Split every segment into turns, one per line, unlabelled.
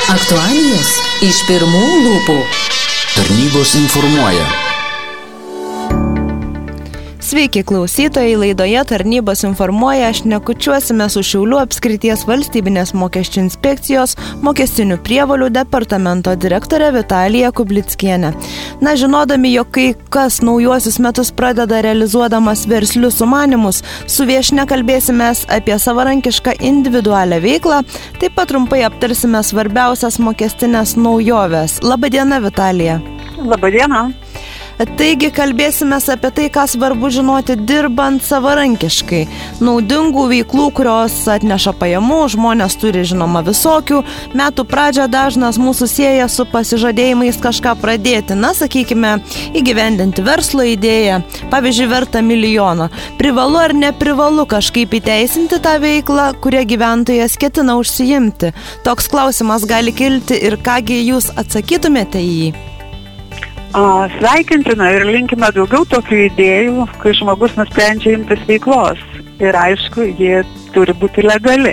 Aktualijos iš pirmų lūpų.
Tarnybos informuoja.
Sveiki klausytojai, laidoje Tarnybos informuoja, šnekučiuosime su Šiaulių apskrities valstybinės mokesčių inspekcijos mokestinių prievolių departamento direktorė Vitalija Kublickienė. Žinodami, jog kai kas naujuosius metus pradeda realizuodamas verslius sumanymus, su viešnia kalbėsimės apie savarankišką individualią veiklą, taip pat trumpai aptarsime svarbiausias mokestinės naujoves. Labadiena, Vitalija.
Labadiena.
Taigi kalbėsime apie tai, ką svarbu žinoti dirbant savarankiškai. Naudingų veiklų, kurios atneša pajamų, žmonės turi žinoma visokių. Metų pradžią dažnas mūsų sieja su pasižadėjimais kažką pradėti. Sakykime, įgyvendinti verslo idėją, pavyzdžiui, vertą milijoną. Privalu ar neprivalu kažkaip įteisinti tą veiklą, kurią gyventojas ketina užsiimti? Toks klausimas gali kilti ir kągi jūs atsakytumėte į jį?
Sveikintina ir linkime daugiau tokių idėjų, kai žmogus nusprendžia imtis veiklos. Ir aišku, jie turi būti legali.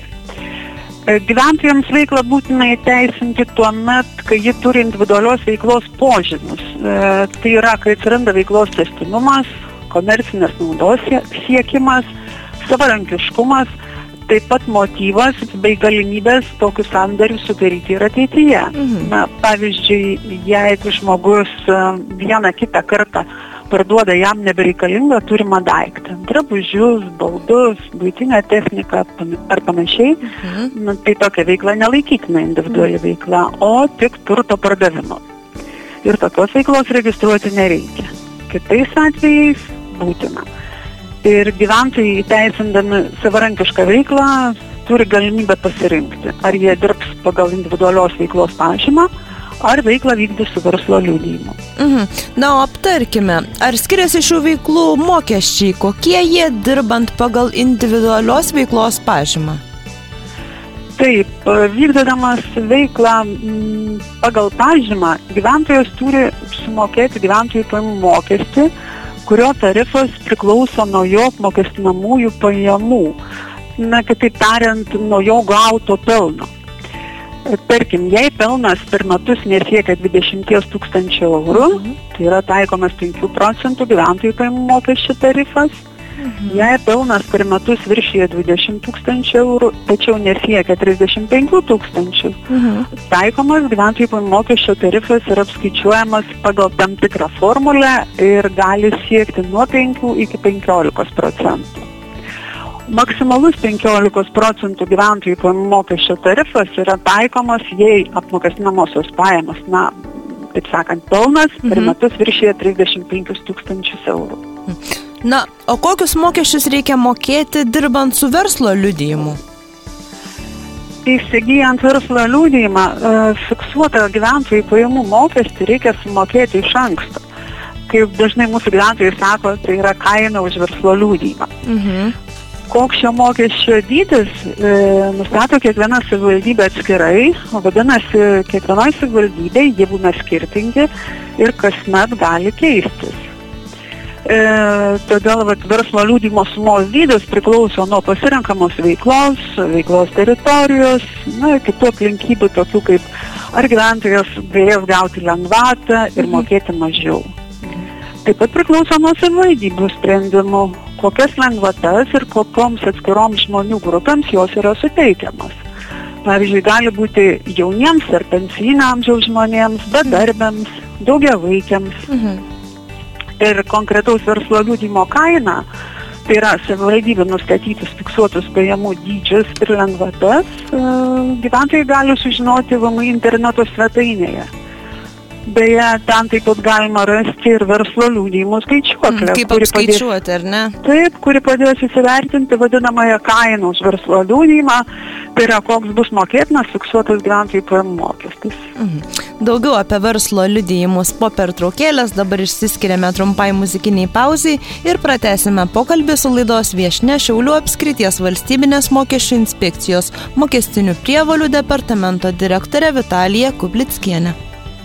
Gyventojams veiklą būtina įteisinti tuomet, kai ji turi individualios veiklos požymius. Tai yra, kai atsiranda veiklos tęstinumas, komercinės naudos siekimas, savarankiškumas, taip pat motyvas bei galimybės tokius sandarius sudaryti ir ateityje. Pavyzdžiui, jeigu žmogus vieną kitą kartą parduoda jam nebereikalingą turimą daiktą, drabužius, baldus, buitinę techniką ar panašiai, tai tokia veikla nelaikytina individuali veikla, o tik turto pardavimo. Ir tokios veiklos registruoti nereikia. Kitais atvejais būtina. Ir gyventojai įteisindami savarankišką veiklą turi galimybę pasirinkti, ar jie dirbs pagal individualios veiklos pažymą, ar veiklą vykdys su verslo liudijimu.
O aptarkime, ar skiriasi šių veiklų mokesčiai, kokie jie dirbant pagal individualios veiklos pažymą?
Taip, vykdydamas veiklą pagal pažymą, gyventojas turi sumokėti gyventojų pajamų mokestį, kurio tarifas priklauso nuo jo apmokestinamųjų pajamų, kitaip tariant, nuo jo gauto pelno. Tarkim, jei pelnas per metus nesiekia 20 000 eurų, tai yra taikomas 5% gyventojų pajamų mokesčio tarifas. Jei pelnas per metus viršyja 20 000 eurų, tačiau nesiekia 35 000, taikomas gyventojų pajamų mokesčio tarifas yra apskaičiuojamas pagal tam tikrą formulę ir gali siekti nuo 5 iki 15%. Maksimalus 15% gyventojų pajamų mokesčio tarifas yra taikomas, jei apmokestinamosios pajamos, taip sakant, pelnas per metus viršyja 35 000 eurų.
O kokius mokesčius reikia mokėti dirbant su verslo liudijimu?
Įsigijant verslo liudijimą, fiksuotą gyventojų pajamų mokestį reikia sumokėti iš anksto. Kaip dažnai mūsų gyventojai sako, tai yra kaina už verslo liudijimą. Koks šio mokesčio dydis nustato kiekviena savivaldybė atskirai, vadinasi, kiekvienoj savivaldybėj jie būna skirtingi ir kasmet gali keistis. Todėl verslo liudijimo sumos dydis priklauso nuo pasirenkamos veiklos teritorijos, kitų aplinkybių, tokių kaip ar gyventojas galės gauti lengvatą ir mokėti mažiau. Taip pat priklauso nuo savivaldybių sprendimų, kokias lengvatas ir kokioms atskiroms žmonių grupėms jos yra suteikiamas. Pavyzdžiui, gali būti jauniems ar pensijinio amžiaus žmonėms, bedarbiams, daugiavaikiams. Ir konkretaus verslo liudijimo kaina, tai yra savivaldybių nustatytus fiksuotus pajamų dydžius ir lengvatas, gyventojai gali sužinoti VMI interneto svetainėje. Beje, ten taip pat galima rasti ir verslo liudijimų skaičiuoklę.
Kaip apskaičiuoti, ar ne?
Taip, kuri padės įsivertinti vadinamąją kainą už verslo liudijimą, tai yra koks bus mokėtinas fiksuotas gyventojų pajamų mokestis.
Daugiau apie verslo liudijimus po pertraukėlės, dabar išsiskiriame trumpai muzikiniai pauzai ir pratęsime pokalbį su laidos viešnia Šiaulių apskrities valstybinės mokesčių inspekcijos mokestinių prievolių departamento direktorė Vitalija Kublickienė.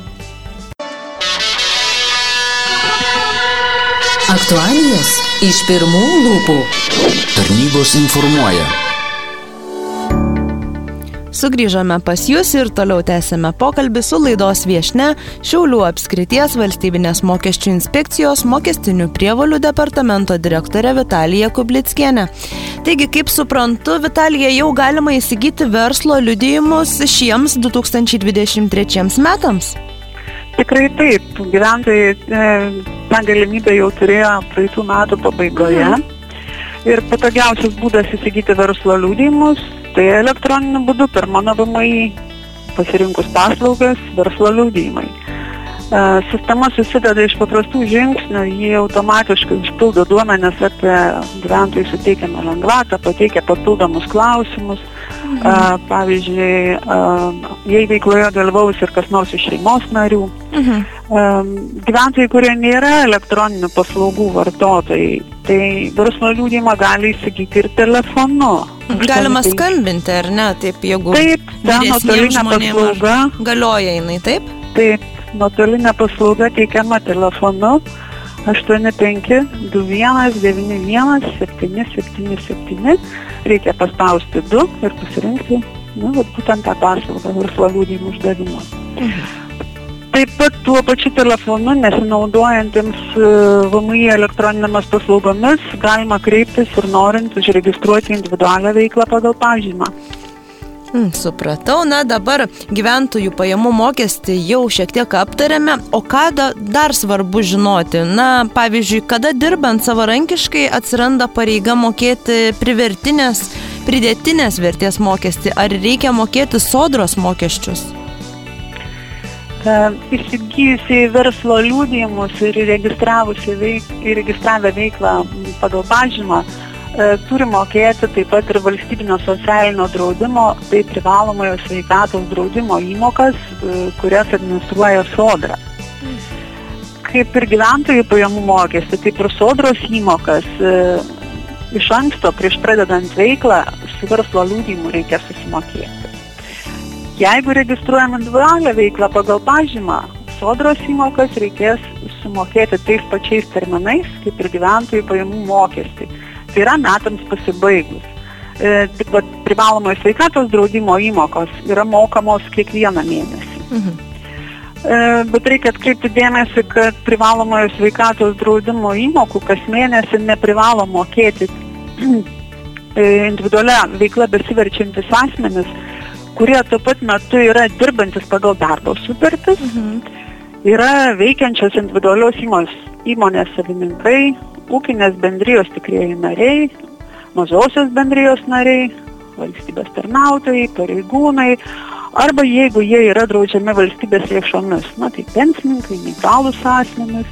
Aktualijos iš pirmų lūpų.
Tarnybos informuoja.
Sugrįžome pas jūs ir toliau tęsėme pokalbį su laidos viešnia Šiaulių apskrities valstybinės mokesčių inspekcijos mokestinių prievolių departamento direktorė Vitalija Kublickienė. Taigi, kaip suprantu, Vitalija, jau galima įsigyti verslo liudijimus šiems 2023 metams?
Tikrai taip. Gyventojai tą galimybę jau turėjo praeitų metų pabaigoje. Ir patogiausias būdas įsigyti verslo liudijimus tai elektroniniu būdu per mano VMI pasirinkus paslaugas verslo liudijimai. Sistema susideda iš paprastų žingsnių, jie automatiškai užpildo duomenis apie gyventojų suteikiamą lengvatą, pateikia papildomus klausimus. Pavyzdžiui, jei veikloje dalyvaus ir kas nors iš šeimos narių. Gyventojai, kurie nėra elektroninių paslaugų vartotojai, tai verslo liudijimą gali įsigyti ir telefonu.
Galima skambinti, ar ne? Taip, jeigu
vyresniems žmonėms
galioja jinai, taip?
Taip, nuotolinė paslauga teikiama telefonu 85 21 91 777. Reikia paspausti 2 ir pasirinkti būtent tą paslaugą verslo liudijimų išdavimo. Taip pat tuo pačiu telefonu, nesinaudojantiems VMI elektroninėmis paslaugomis, galima kreiptis ir norint užregistruoti individualią veiklą pagal pažymą.
Supratau, dabar gyventojų pajamų mokestį jau šiek tiek aptarėme, o ką dar svarbu žinoti? Pavyzdžiui, kada dirbant savarankiškai atsiranda pareiga mokėti pridėtinės vertės mokestį, ar reikia mokėti sodros mokesčius?
Įsigijusiai verslo liudijimus ir įregistravę veiklą pagal pažymą turi mokėti taip pat ir valstybinio socialinio draudimo bei privalomojo sveikatos draudimo įmokas, kurias administruoja Sodra. Kaip ir gyventojų pajamų mokestį, taip ir Sodros įmokas iš anksto prieš pradedant veiklą su verslo liudijimu reikia susimokėti. Jeigu registruojam individualią veiklą pagal pažymą, Sodros įmokas reikės sumokėti tais pačiais terminais, kaip ir gyventojų pajamų mokestį. Tai yra metams pasibaigus. Tik privalomojo sveikatos draudimo įmokos yra mokamos kiekvieną mėnesį. Bet reikia atkreipti dėmesį, kad privalomojo sveikatos draudimo įmokų kas mėnesį neprivalo mokėti individualia veikla besiverčiantis asmenis, kurie tuo pat metu yra dirbantis pagal darbo sutartis, yra veikiančios individualios įmonės savininkai, ūkinės bendrijos tikrieji nariai, mažosios bendrijos nariai, valstybės tarnautojai, pareigūnai, arba jeigu jie yra draudžiami valstybės lėšomis, tai pensininkai, neįgalūs asmenys.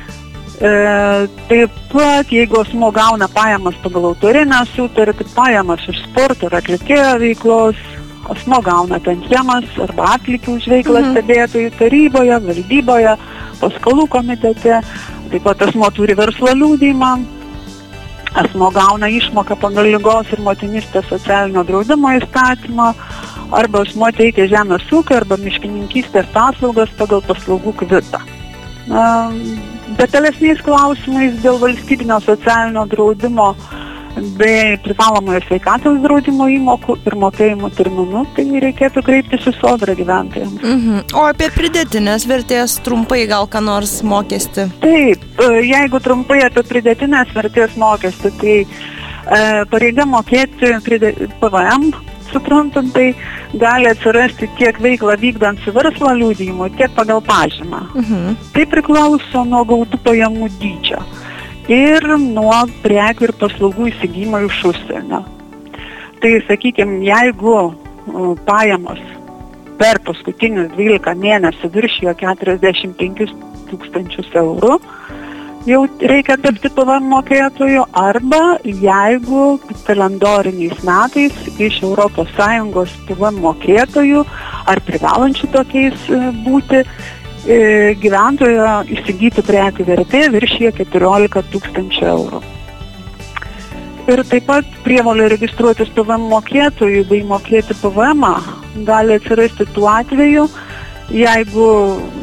Taip pat, jeigu asmuo gauna pajamas pagal autorinę sutartį, pajamas iš sporto ir atlikėjo veiklos, asmuo gauna tantiemas arba atlygį už veiklą stebėtojų taryboje, valdyboje, paskolų komitete. Taip pat asmuo turi verslo liudijimą, asmuo gauna išmoką pagal ligos ir motinystės socialinio draudimo įstatymą, arba asmuo teikia žemės ūkio arba miškininkystės paslaugas pagal paslaugų kvitą. Detalesniais klausimais dėl valstybinio socialinio draudimo bei privalomojo sveikatos draudimo įmokų ir mokėjimo terminų, tai reikėtų kreiptis į Sodrą gyventojams.
O apie pridėtinės vertės trumpai gal ką nors mokestį?
Taip, jeigu trumpai apie pridėtinės vertės mokestį, tai pareiga mokėti PVM, suprantant, tai gali atsirasti tiek veiklą vykdant su verslo liudijimu, tiek pagal pažymą. Tai priklauso nuo gautų pajamų dydžio ir nuo prekių ir paslaugų įsigijimo iš užsienio. Tai, sakykime, jeigu pajamos per paskutinius 12 mėnesių viršijo 45 000 eurų, jau reikia tapti PVM mokėtoju, arba jeigu kalendoriniais metais iš ES PVM mokėtojų ar privalančių tokiais būti gyventojo įsigyti prekių vertė viršija 14 000 eurų. Ir taip pat prievolė registruotis PVM mokėtojų bei mokėti PVM gali atsirasti tuo atveju, jeigu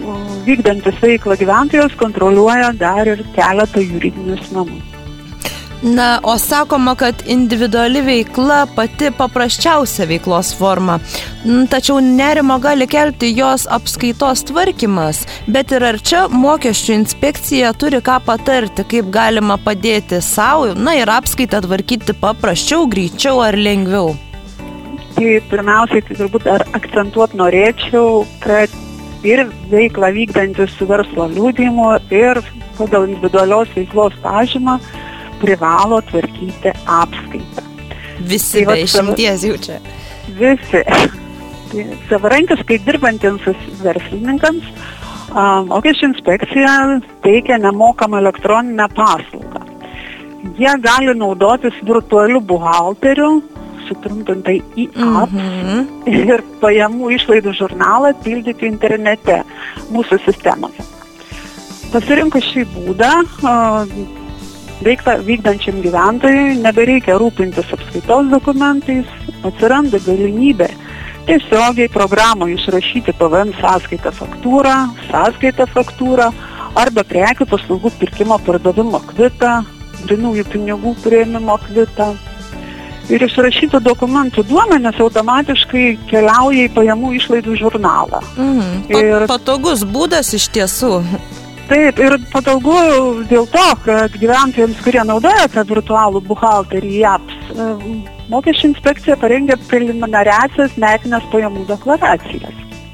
vykdantis veiklą gyventojas kontroliuoja dar ir keletą juridinių asmenų.
Na, o sakoma, kad individuali veikla pati paprasčiausia veiklos forma. Tačiau nerimo gali kelti jos apskaitos tvarkymas. Bet ir ar čia mokesčių inspekcija turi ką patarti, kaip galima padėti savo, ir apskaitą tvarkyti paprasčiau, greičiau ar lengviau?
Tai pirmiausiai, turbūt akcentuoti norėčiau, kad ir veiklą vykdantis su verslo liudijimu ir pagal individualios veiklos pažymą privalo tvarkyti apskaitą.
Visi be išimties jau čia.
Visi. Tai savarankiškai dirbantiems verslininkams mokesčių inspekcija teikia nemokamą elektroninę paslaugą. Jie gali naudotis virtualiu buhalteriu, sutrumpintai e-apps, ir pajamų išlaidų žurnalą pildyti internete mūsų sistemoje. Pasirinkus šį būdą, veiklą vykdančiam gyventojui nebereikia rūpintis apskaitos dokumentais, atsiranda galimybė tiesiogiai programoje išrašyti PVM sąskaitą faktūrą arba prekių paslaugų pirkimo pardavimo kvitą, grynųjų pinigų priėmimo kvitą. Ir išrašytų dokumentų duomenys automatiškai keliauja į pajamų išlaidų žurnalą.
Patogus būdas iš tiesų.
Taip, ir patogu dėl to, kad gyventojams, kurie naudoja tą virtualų buhalterį e-apps, mokesčių inspekcija parengia preliminariasias metinės pajamų deklaracijas.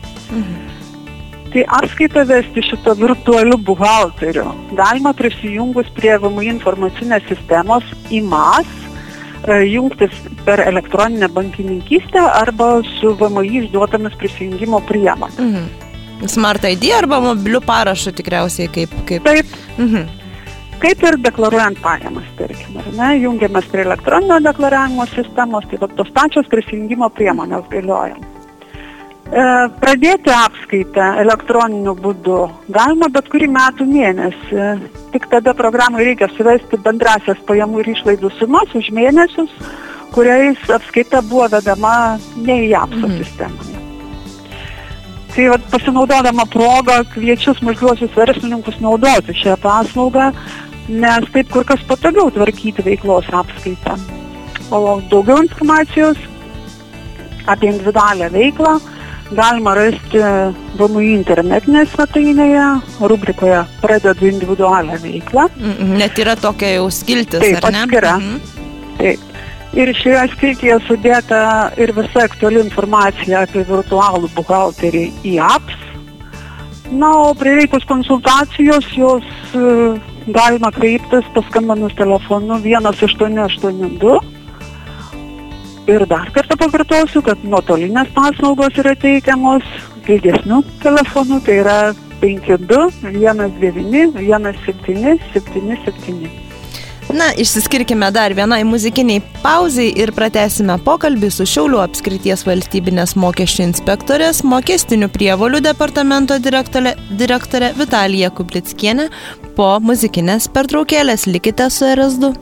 Tai apskaitą vesti šito virtualiu buhalteriu galima prisijungus prie VMI informacinės sistemos IMAS, jungtis per elektroninę bankininkystę arba su VMI išduotomis prisijungimo priemonėmis.
Smart ID arba mobiliu parašu tikriausiai kaip.
Taip. Kaip ir deklaruojant pajamas, tarkim, ar ne, jungiamės prie elektroninio deklaravimo sistemos, tai tos pačios prisijungimo priemonės galioja. Pradėti apskaitą elektroniniu būdu galima bet kurį metų mėnesį. Tik tada programai reikia suvesti bendrasias pajamų ir išlaidų sumas už mėnesius, kuriais apskaita buvo vedama ne į apso sistemoje. Tai pasinaudodama progą kviečiu smulkiuosius verslininkus naudoti šią paslaugą, nes taip kur kas patogiau tvarkyti veiklos apskaitą. O daugiau informacijos apie individualią veiklą galima rasti VMI internetinėje svetainėje, rubrikoje Pradedu individualią veiklą.
Net yra tokia jau skiltis,
taip,
ar ne?
Atskira. Taip. Ir šioje skiltyje sudėta ir visa aktuali informacija apie virtualų buhalterį e-apps. O prireikus konsultacijos jos galima kreiptis paskambinus telefonu 1882. Ir dar kartą pakartosiu, kad nuotolinės paslaugos yra teikiamos ilgesnių telefonų, tai yra 52 19 17 77.
Išsiskirkime dar vienai muzikiniai pauzai ir pratęsime pokalbį su Šiaulių apskrities valstybinės mokesčių inspektorės mokestinių prievolių departamento direktorė Vitalija Kublickienė po muzikinės pertraukėlės. Likite su RS2.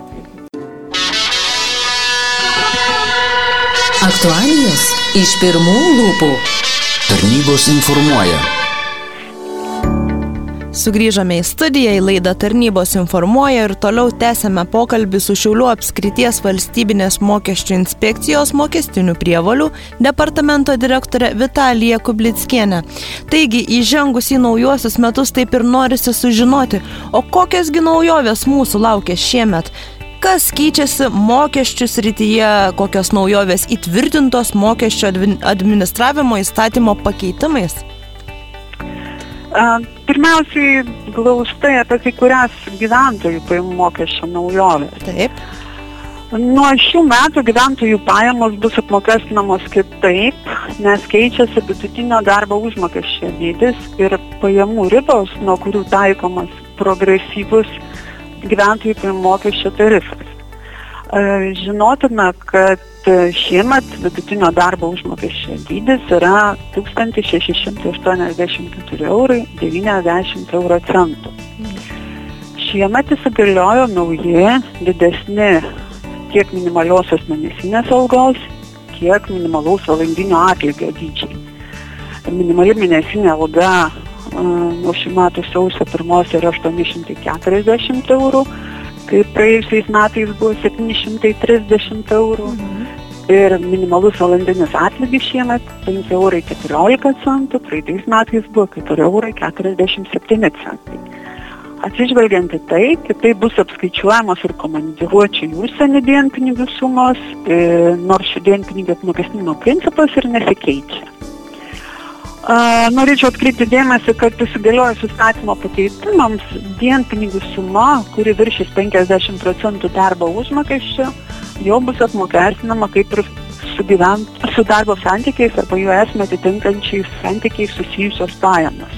Aktualijos iš pirmų lūpų.
Tarnybos informuoja.
Sugrįžome į studiją, į laidą Tarnybos informuoja ir toliau tęsiame pokalbį su Šiaulių apskrities valstybinės mokesčių inspekcijos mokestinių prievolių departamento direktorė Vitalija Kublickienė. Taigi, įžengus į naujuosius metus taip ir norisi sužinoti, o kokiasgi naujovės mūsų laukia šiemet? Kas keičiasi mokesčių srityje, kokios naujovės įtvirtintos mokesčio administravimo įstatymo pakeitimais?
Pirmiausiai glaustai apie kai kurias gyventojų pajamų mokesčio naujovės.
Taip.
Nuo šių metų gyventojų pajamos bus apmokestinamos kitaip, nes keičiasi vidutinio darbo užmokesčio dydis ir pajamų ribos, nuo kurių taikomas progresyvus gyventojų pajamų mokesčio tarifas. Žinotume, kad šiemet vidutinio darbo užmokesčio dydis yra 1684,90 €. Šiemet įsigaliojo nauji, didesni tiek minimaliosios mėnesinės algos, tiek minimalaus valandinio atlygio dydžiai. Minimali mėnesinė alga nuo šių metų sausio 1 yra 840 €, kai praėjusiais metais buvo 730 eurų. Ir minimalus valandinis atlygis šiemet 5,14 €, praeitais metais buvo 4,47 €. Atsižvelgiant į tai, kad tai bus apskaičiuojamos ir komandiruočių į užsienį dienpinigių sumos, nors šių dienpinigių apmokestinimo principas ir nesikeičia. Norėčiau atkreipti dėmesį, kad įsigaliojus įstatymo pakeitimams dienpinigių suma, kuri viršys 50% darbo užmokesčio, jau bus apmokestinama kaip ir su darbo santykiais arba jų esmę atitinkančiais santykiais susijusios pajamos.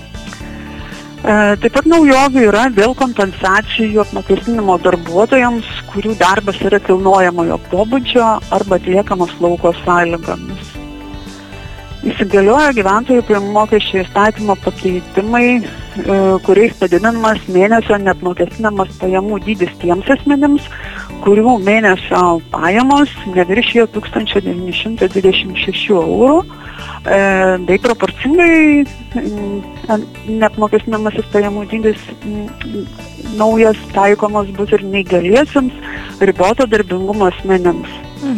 Taip pat naujovių yra dėl kompensacijų apmokestinimo darbuotojams, kurių darbas yra kilnojamojo pobūdžio arba atliekamas lauko sąlygomis. Įsigaliojo gyventojų pajamų mokesčio įstatymo pakeitimai, kuriais padidinamas mėnesio neapmokestinamas pajamų dydis tiems asmenims, kurių mėnesio pajamos neviršijo 1926 €, bei proporcingai neapmokestinamasis pajamų dydis naujas taikomas bus ir neįgaliesiems riboto darbingumo asmenims.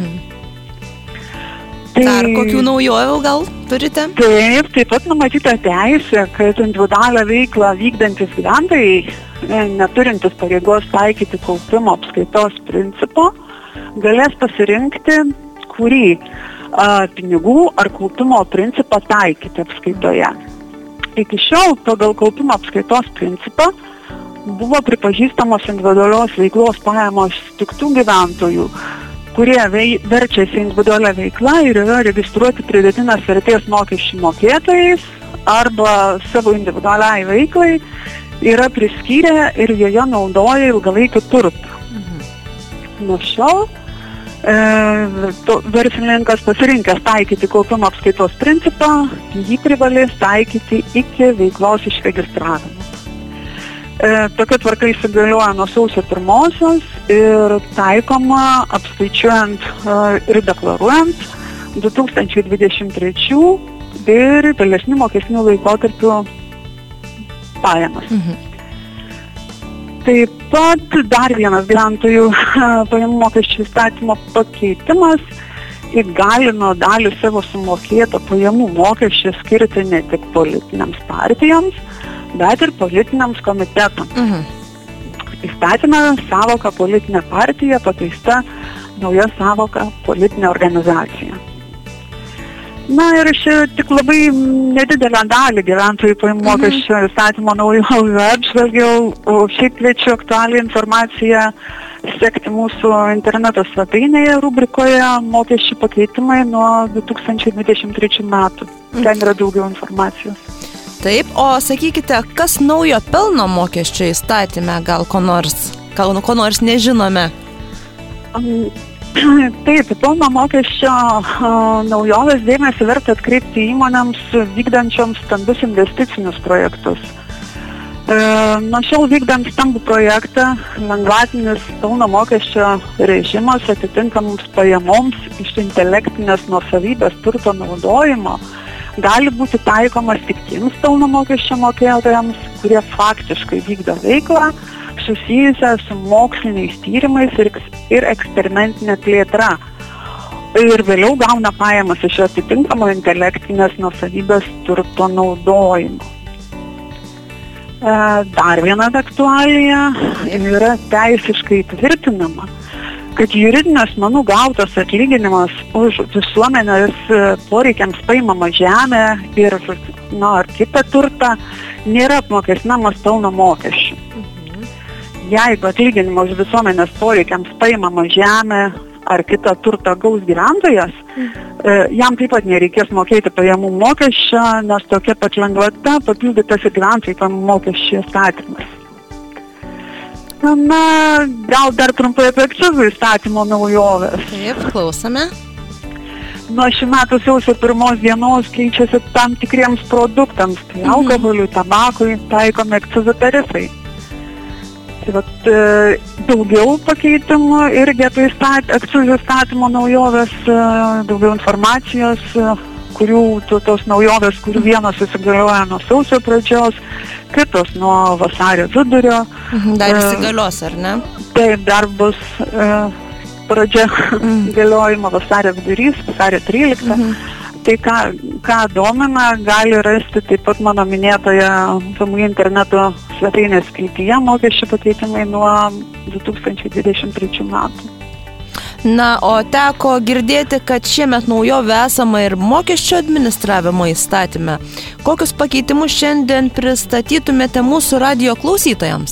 Dar kokių naujovių gal turite?
Taip pat numatyta teisė, kad individualią veiklą vykdantis gyventojai, neturintis pareigos taikyti kaupimo apskaitos principo, galės pasirinkti, kurį pinigų ar kaupimo principą taikyti apskaitoje. Iki šiol pagal kaupimo apskaitos principą buvo pripažįstamos individualios veiklos pajamos tik tų gyventojų, kurie verčiasi individualią veiklą ir yra registruoti pridėtinės vertės mokesčių mokėtojais arba savo individualiai veiklai yra priskyrę ir joje naudoja ilgalaikį turtą. Nuo šiol verslininkas pasirinkęs taikyti kaupimo apskaitos principą, jį privalės taikyti iki veiklos išregistravimo. Tokia tvarka įsigalioja nuo sausio 1 ir taikoma apskaičiuojant ir deklaruojant 2023 ir vėlesnių mokestinių laikotarpių pajamas. Taip pat dar vienas gyventojų pajamų mokesčių įstatymo pakeitimas įgalino dalį savo sumokėto pajamų mokesčio skirti ne tik politinėms partijoms, bet ir politiniams komitetams. Įstatyme sąvoka politinė partija pakeista nauja sąvoka politinė organizacija. Na ir čia tik labai nedidelę dalį gyventojų pajamų mokesčio įstatymo naujovių apžvelgiau, o šiaip kviečiu aktualią informaciją sekti mūsų interneto svetainėje rubrikoje mokesčių pakeitimai nuo 2023 metų. Ten yra daugiau informacijos.
Taip, o sakykite, kas naujo pelno mokesčio įstatyme, gal ko nors nežinome?
Taip, pelno mokesčio naujovės dėmesį verta atkreipti įmonėms vykdančioms stambius investicinius projektus. Nuo šiol vykdant stambų projektą, lengvatinis pelno mokesčio režimas atitinkamoms pajamoms iš intelektinės nuosavybės turto naudojimo gali būti taikomas tik tiems pelno mokesčio mokėtojams, kurie faktiškai vykdo veiklą susijusią su moksliniais tyrimais ir eksperimentinė plėtra. Ir vėliau gauna pajamas iš atitinkamo intelektinės nuosavybės turto naudojimo. Dar viena aktualija yra teisiškai tvirtinama, kad juridinių asmenų gautas atlyginimas už visuomenės poreikiams paimamą žemę ir ar kitą turtą nėra apmokestinamas pelno mokesčiu. Jeigu atlyginimą už visuomenės poreikiams paimamą žemę ar kitą turtą gaus gyventojas, jam taip pat nereikės mokėti pajamų mokesčio, nes tokia pat lengvata papildytas ir gyventojų pajamų mokesčio įstatymas. Na, gal dar trumpai apie akcizų įstatymo naujovės.
Taip, klausome.
Nuo šių metų sausio 1 dienos keičiasi tam tikriems produktams, tai alkoholiui, tabakui taikomi akcizų tarifai. Tai daugiau pakeitimų irgi apie akcizų įstatymo naujovės, daugiau informacijos, kurių tos naujovės, kurių vienos įsigalioja nuo sausio pradžios, kitos nuo vasario vidurio.
Dar įsigalios, ar ne?
Taip, dar bus pradžia galiojimo vasario vidurys, vasario 13. Tai ką domina, gali rasti taip pat mano minėtoje VMI interneto svetainės skiltyje mokesčių pakeitimai nuo 2023 metų.
Na, o teko girdėti, kad šiemet naujovių esama ir mokesčio administravimo įstatyme. Kokius pakeitimus šiandien pristatytumėte mūsų radijo klausytojams?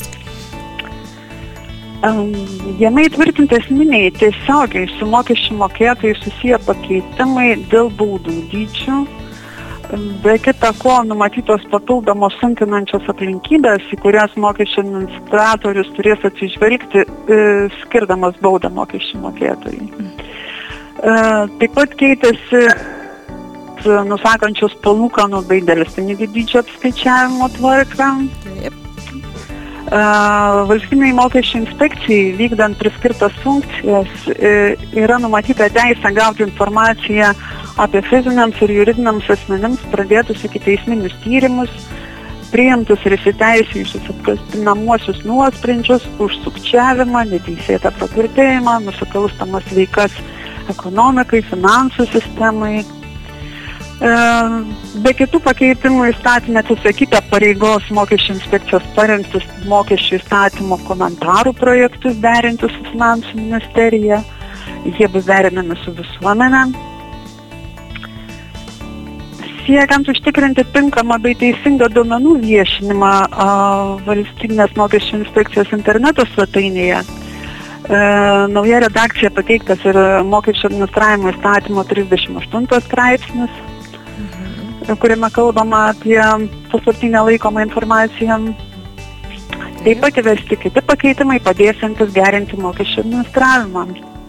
Jame įtvirtinti esminiai tiesiogiai su mokesčių mokėtojai susiję pakeitimai dėl baudų dydžių. Be kita ko, numatytos papildomos sunkinančios aplinkybės, į kurias mokesčių administratorius turės atsižvelgti, skirdamas baudą mokesčių mokėtojai. Taip pat keitėsi nusakančios palūkanų bei delspinigių dydžio apskaičiavimo tvarką.
Taip.
Valstybinei mokesčių inspekcijai vykdant priskirtas funkcijas yra numatyta teisė gauti informaciją apie fiziniams ir juridiniams asmenims pradėtus ikiteisminius tyrimus, priimtus ir įsiteisėjusius apkaltinamuosius nuosprendžius už sukčiavimą, neteisėtą praturtėjimą, nusikalstamas veikas ekonomikai, finansų sistemai. Be kitų pakeitimų įstatymė atsisakyta pareigos mokesčių inspekcijos parengtus mokesčių įstatymo komentarų projektus derinti su finansų ministerija. Jie bus derinami su visuomenė. Siekiant užtikrinti tinkamą bei teisingą duomenų viešinimą valstybinės mokesčių inspekcijos interneto svetainėje, nauja redakcija pateiktas ir mokesčių administravimo įstatymo 38 straipsnis, kuriame kalbama apie paslaptinę laikomą informaciją. Taip pat įvesti kiti pakeitimai padėsiantis gerinti mokesčių administravimą.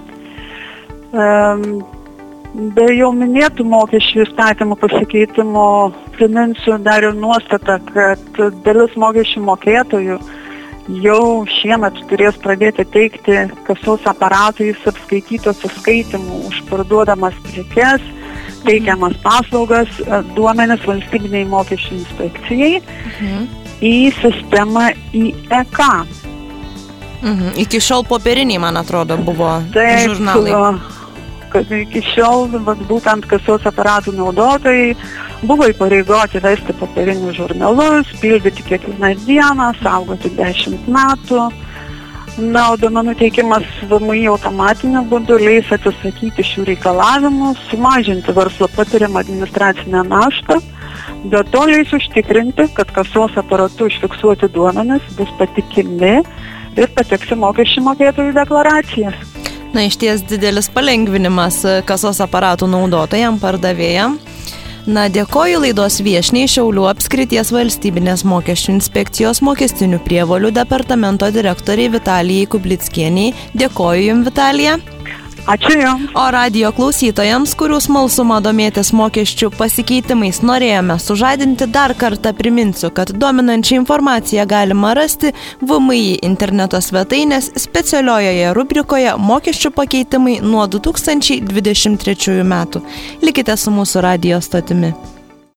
Be jau minėtų mokesčių įstatymų pasikeitimų priminsiu dar ir nuostatą, kad dalis mokesčių mokėtojų jau šiemet turės pradėti teikti kasos aparatais apskaitytos atsiskaitimų už parduodamas prekes, teikiamas paslaugas, duomenis valstybinei mokesčių inspekcijai į sistemą IEK.
Iki šiol popieriniai, man atrodo, buvo žurnalai.
Kad iki šiol būtent kasos aparatų naudotojai buvo įpareigoti vesti popierinius žurnalus, pildyti kiekvieną dieną, saugoti 10 metų. Na, o duomenų teikimas VMI automatiniu būdu leis atsisakyti šių reikalavimų, sumažinti verslo patiriamą administracinę naštą, bet to leis užtikrinti, kad kasos aparatu užfiksuoti duomenis bus patikimi ir pateks į mokesčių mokėtojų deklaracijas.
Na, išties didelis palengvinimas kasos aparatų naudotojam, pardavėjam. Na, dėkoju laidos viešniai Šiaulių apskrities valstybinės mokesčių inspekcijos mokestinių prievolių departamento direktoriai Vitalijai Kublickienei. Dėkoju Jums, Vitalija.
Ačiū Jums.
O radijo klausytojams, kurių smalsumą domėtis mokesčių pasikeitimais norėjome sužadinti, dar kartą priminsiu, kad dominančią informaciją galima rasti VMI interneto svetainės specialiojoje rubrikoje Mokesčių pakeitimai nuo 2023 metų. Likite su mūsų radijo stotimi.